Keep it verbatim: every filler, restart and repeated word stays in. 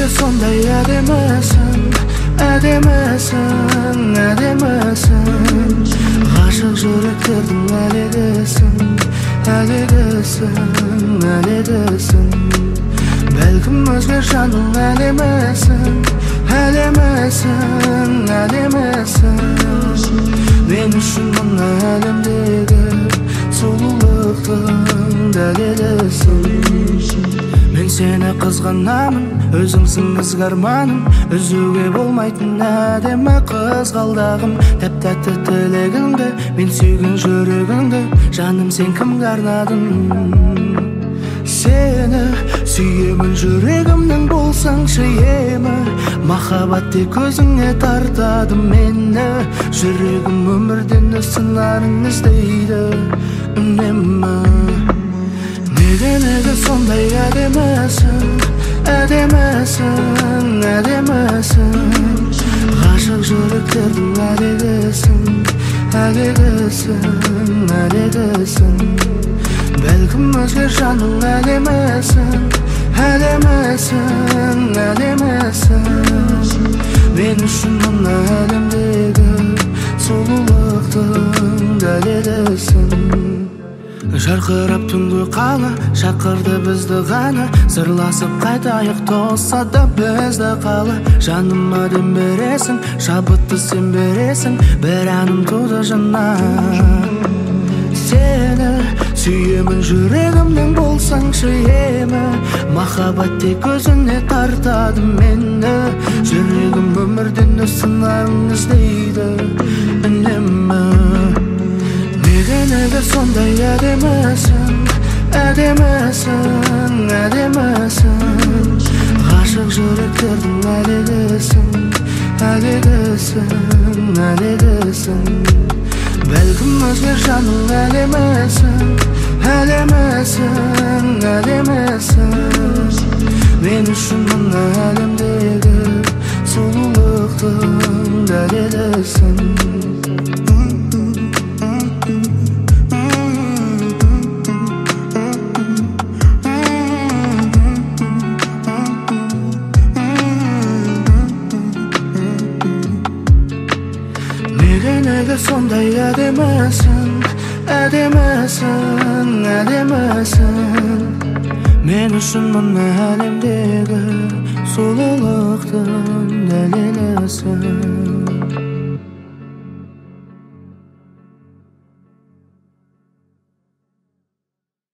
сондай әдемісің, әдемісің, әдемісің. Ғашық жүректердің әлегісің, әлегісің, әлегісің. Бәлкім өзге жанның әлемісің, әлемісің, әлемісің. Мен үшін мына әлемдегі сұлулықтың дәлелісің. Мен сені қызғанамын, өзіңсің ізгі арманым. Үзуге болмайтын әдемі қызғалдағым. Тәп-тәтті тілегіңді, мен сүйген жүрегіңді. Жаным, сен кімге арнадың? Сені сүйемін, жүрегімнің болсаңшы емі. Махаббат тек өзіңе тартады мені. Жүрегім өмірден сыңарың іздейді үнемі. Неге, неге сондай әдемісің, әдемісің, әдемісің. Ғашық жүректердің әлегісің, әлегісің, әлегісің. Бәлкім өзге жанның әлемісің, әлемісің, әлемісің. Мен үшін мына әлемдегі сұлулықтың дәлелісің. Жарқырап түнгі қала шақырды бізді ғана. Сырласып қайтайық, тоса да бізді қала. Жаныма дем бересің, шабытты сен бересің. Бір әнім туды жаннан. Сені сүйемін, жүрегімнің болсаңшы емі. Махаббат тек өзіне тартады мені. Жүрегім өмірден сыңарың іздейді үнемі. Неге, неге сондай әдемісің, әдемісің, әдемісің. Ғашық жүректердің әлегісің, әлегісің, әлегісің. Бәлкім өзге жанның әлемісің, әлемісің, әлемісің. Мен үшін мына әлемдегі сұлулықтың дәлелісің. Неге сондай әдемісің, әдемісің, әдемісің. Мен үшін мына әлемдегі сұлулықтың дәлелісің.